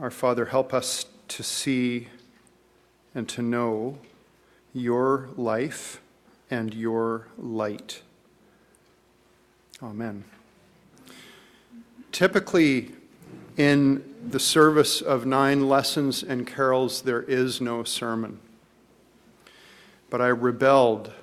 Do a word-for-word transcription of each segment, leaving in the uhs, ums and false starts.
Our Father, help us to see and to know your life and your light. Amen. Typically, in the service of nine lessons and carols, there is no sermon. But I rebelled.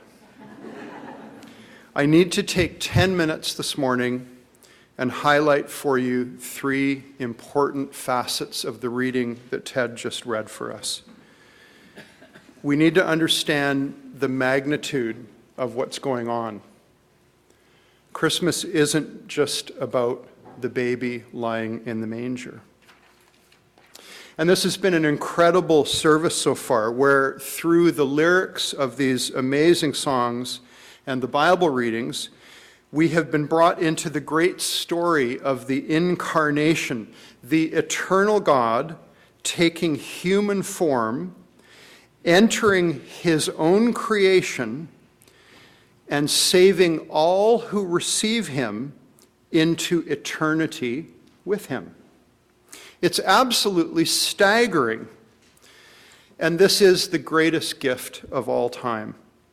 I need to take ten minutes this morning and highlight for you three important facets of the reading that Ted just read for us. We need to understand the magnitude of what's going on. Christmas isn't just about the baby lying in the manger. And this has been an incredible service so far, where through the lyrics of these amazing songs and the Bible readings, we have been brought into the great story of the incarnation, the eternal God taking human form, entering his own creation, and saving all who receive him into eternity with him. It's absolutely staggering. And this is the greatest gift of all time.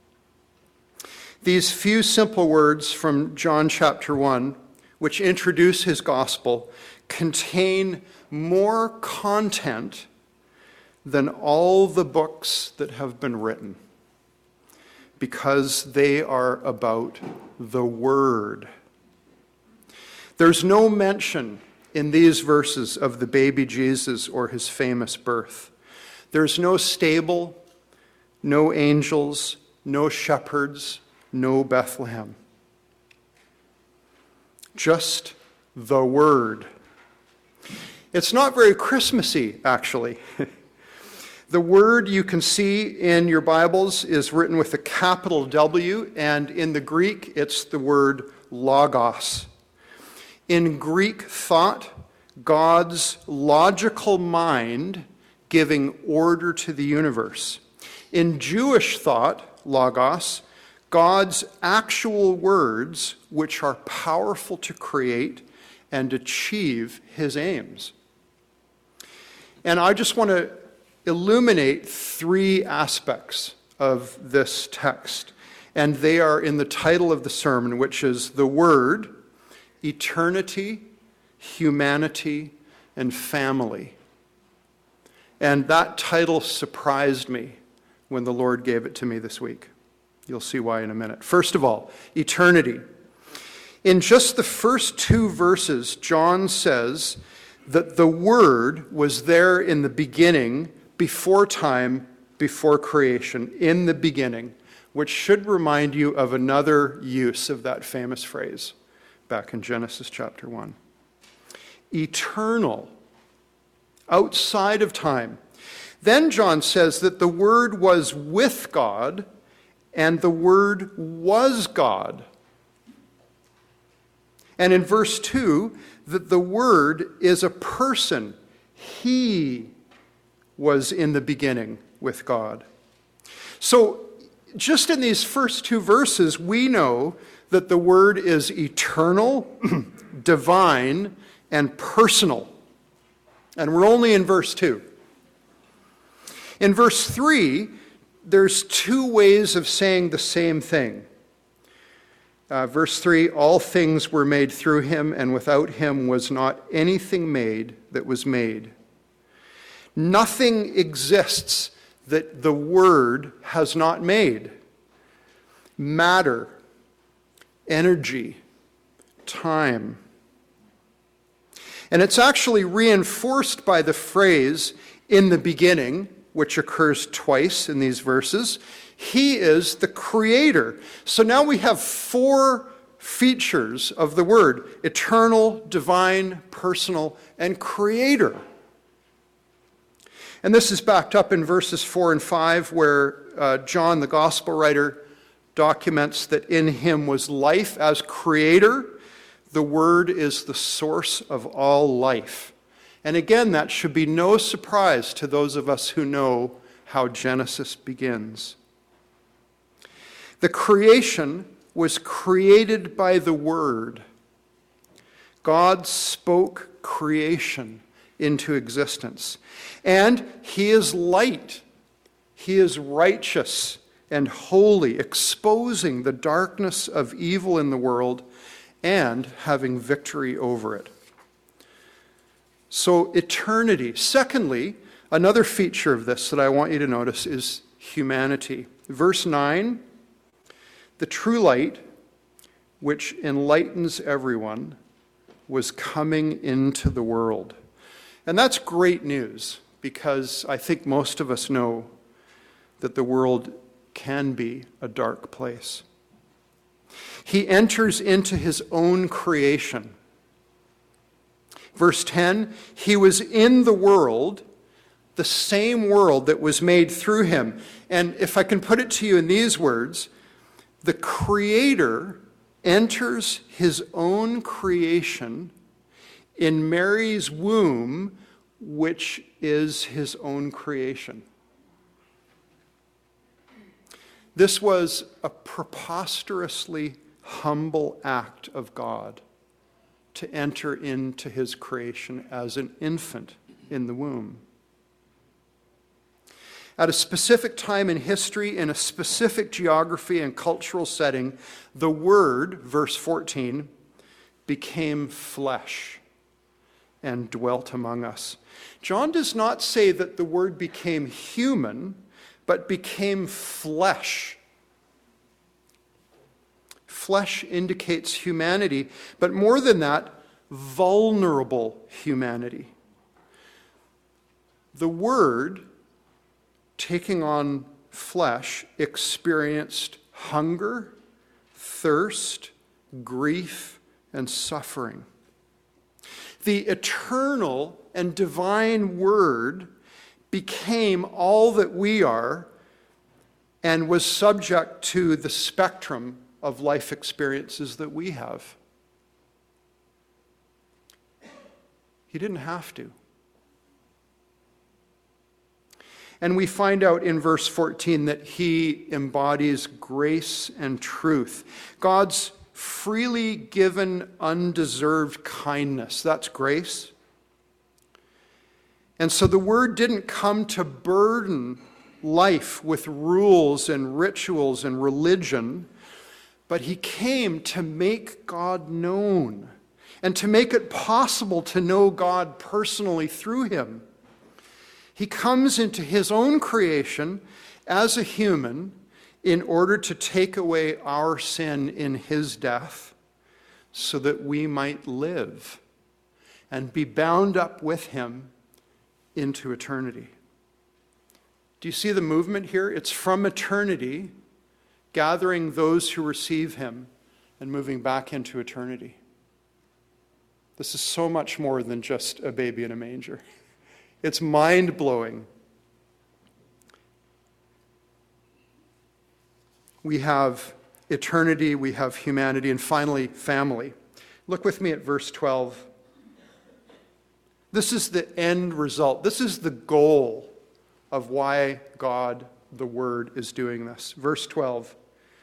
These few simple words from John chapter one, which introduce his gospel, contain more content than all the books that have been written, because they are about the Word. There's no mention in these verses of the baby Jesus or his famous birth. There's no stable, no angels, no shepherds, no Bethlehem. Just the Word. It's not very Christmassy, actually. The word you can see in your Bibles is written with a capital W, and in the Greek, it's the word logos. In Greek thought, God's logical mind giving order to the universe. In Jewish thought, logos, God's actual words, which are powerful to create and achieve his aims. And I just want to illuminate three aspects of this text, and they are in the title of the sermon, which is the Word, eternity, humanity, and family. And that title surprised me when the Lord gave it to me this week. You'll see why in a minute. First of all, eternity. In just the first two verses, John says that the Word was there in the beginning, before time, before creation, in the beginning, which should remind you of another use of that famous phrase back in Genesis chapter one. Eternal, outside of time. Then John says that the Word was with God, and the Word was God. And in verse two, that the Word is a person. He was in the beginning with God. So just in these first two verses, we know that the Word is eternal, divine, and personal. And we're only in verse two. In verse three, there's two ways of saying the same thing. Uh, verse three, all things were made through him, and without him was not anything made that was made. Nothing exists that the Word has not made. Matter, energy, time. And it's actually reinforced by the phrase, in the beginning, which occurs twice in these verses. He is the creator. So now we have four features of the Word: eternal, divine, personal, and creator. And this is backed up in verses four and five, where uh, John, the gospel writer, documents that in him was life as creator. The Word is the source of all life. And again, that should be no surprise to those of us who know how Genesis begins. The creation was created by the Word. God spoke creation into existence. And he is light. He is righteous and holy, exposing the darkness of evil in the world and having victory over it. So eternity. Secondly, another feature of this that I want you to notice is humanity. Verse nine, the true light, which enlightens everyone, was coming into the world. And that's great news, because I think most of us know that the world can be a dark place. He enters into his own creation. Verse ten, he was in the world, the same world that was made through him. And if I can put it to you in these words, the Creator enters his own creation in Mary's womb, which is his own creation. This was a preposterously humble act of God to enter into his creation as an infant in the womb. At a specific time in history, in a specific geography and cultural setting, the Word, verse fourteen, became flesh and dwelt among us. John does not say that the Word became human, but became flesh. Flesh indicates humanity, but more than that, vulnerable humanity. The Word, taking on flesh, experienced hunger, thirst, grief, and suffering. The eternal and divine Word became all that we are and was subject to the spectrum of life experiences that we have. He didn't have to. And we find out in verse fourteen that he embodies grace and truth. God's freely given, undeserved kindness. That's grace. And so the Word didn't come to burden life with rules and rituals and religion, but he came to make God known and to make it possible to know God personally through him. He comes into his own creation as a human in order to take away our sin in his death so that we might live and be bound up with him into eternity. Do you see the movement here? It's from eternity, gathering those who receive him and moving back into eternity. This is so much more than just a baby in a manger. It's mind-blowing. We have eternity, we have humanity, and finally, family. Look with me at verse twelve. This is the end result. This is the goal of why God, the Word, is doing this. Verse twelve.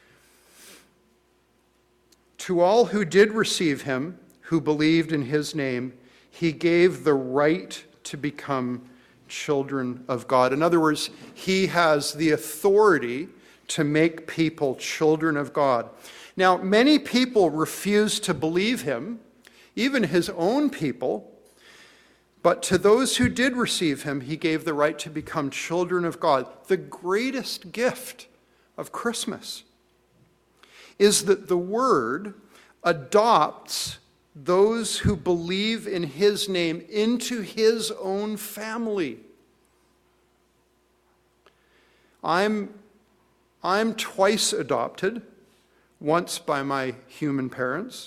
To all who did receive him, who believed in his name, he gave the right to become children of God. In other words, he has the authority to make people children of God. Now, many people refuse to believe him, even his own people, but to those who did receive him, he gave the right to become children of God. The greatest gift of Christmas is that the Word adopts those who believe in his name into his own family. I'm, I'm twice adopted, once by my human parents,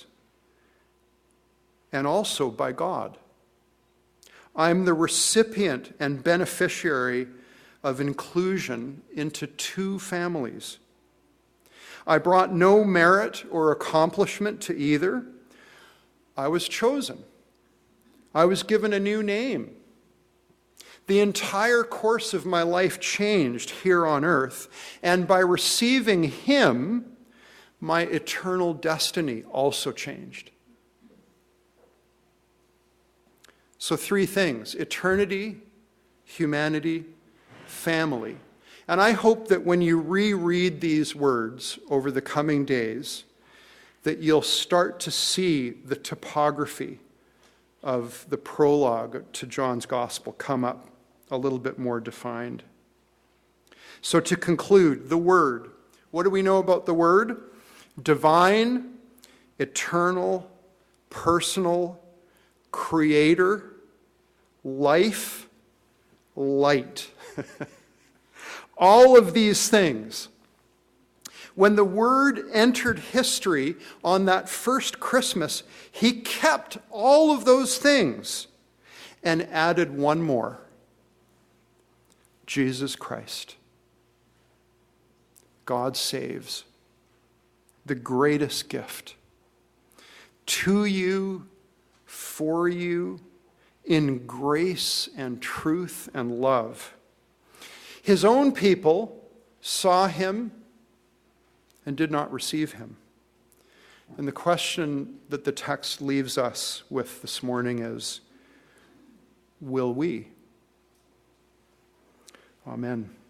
and also by God. I'm the recipient and beneficiary of inclusion into two families. I brought no merit or accomplishment to either. I was chosen. I was given a new name. The entire course of my life changed here on earth, and by receiving him, my eternal destiny also changed. So three things: eternity, humanity, family. And I hope that when you reread these words over the coming days, that you'll start to see the topography of the prologue to John's Gospel come up a little bit more defined. So to conclude, the Word. What do we know about the Word? Divine, eternal, personal, creator, life, light. All of these things. When the Word entered history on that first Christmas, he kept all of those things and added one more: Jesus Christ. God saves. The greatest gift. To you, for you, in grace and truth and love. His own people saw him and did not receive him. And the question that the text leaves us with this morning is, will we? Amen.